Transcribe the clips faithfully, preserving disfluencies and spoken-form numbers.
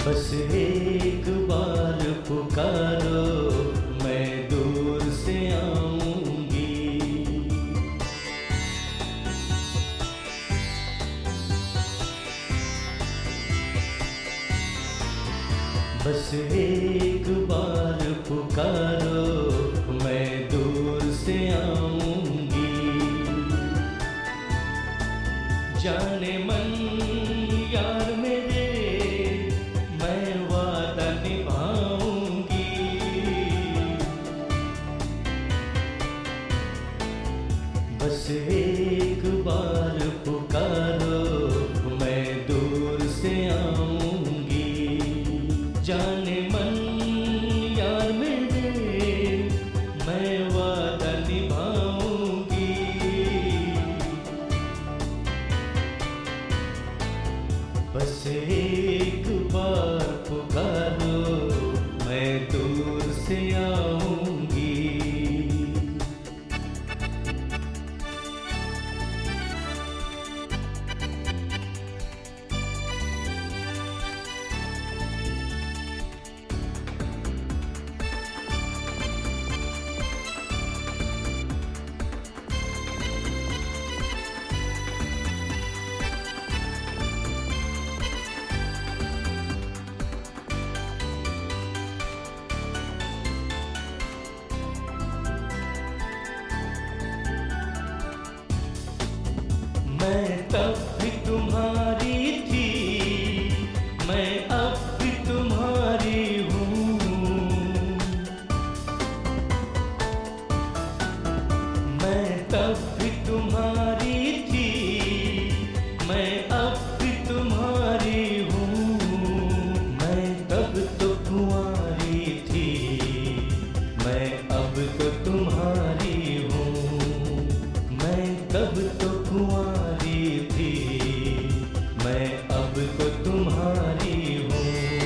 बस एक बार पुकारो, मैं दूर से आऊंगी। बस एक बार पुकारो, मैं दूर से आऊंगी। जाने मन यार मेरे, मैं वादा निभाऊंगी। बस एक बार पुकारो, मैं दूर से आऊंगी। जाने मन यार मेरे, मैं वादा निभाऊंगी। बस एक बार पुकारो, मैं दूर से आऊंगी। मैं तब भी तुम्हारी थी, मैं अब भी तुम्हारी हूँ। मैं तब भी तुम्हारी थी, मैं अब भी तुम्हारी हूँ। मैं तब तो कुंवारी थी, मैं अब तो तुम्हारी हूँ। मैं तब तो कुंवारी थी, मैं अब तो तुम्हारी हूँ।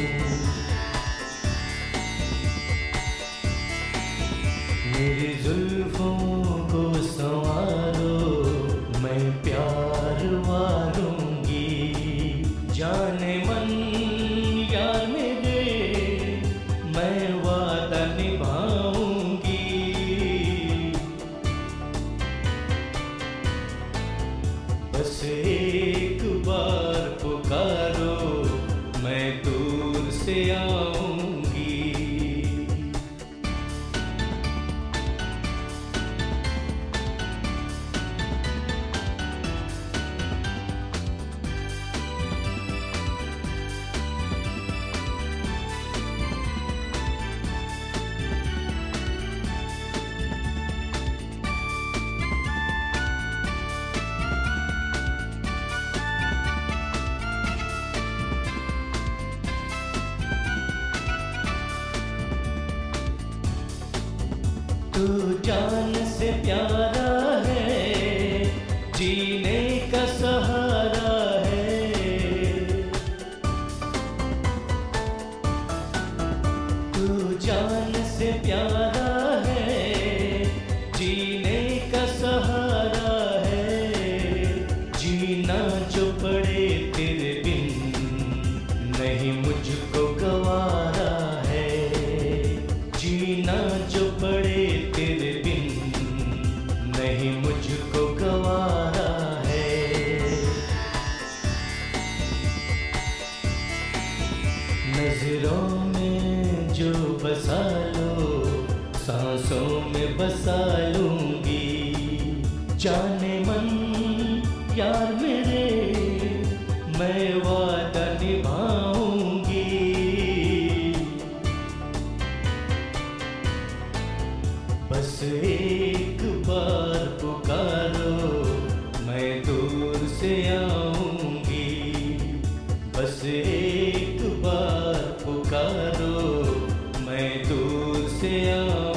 मेरी जुल्फों को संवारो, मैं प्यार वारूंगी। जाने मन यार मेरे, मैं वादा निभाऊंगी। बस एक बार पुकारो, मैं दूर से आऊंगी। तू जान से प्यारा है, जीने का सहारा है। तू जान से प्यारा है, जीने का सहारा है। जीना जो पड़े तेरे बिन, नहीं मुझको गवारा है। जीना जो पड़े तेरे बिन, नहीं मुझको गवारा है। नजरों में जो बसा लो, सांसों में बसा लूंगी। जाने मन यार मेरे, मैं वादा निभाऊंगी। बस एक बार पुकारो, मैं दूर से आऊंगी। बस एक बार पुकारो, मैं दूर से आऊंगी।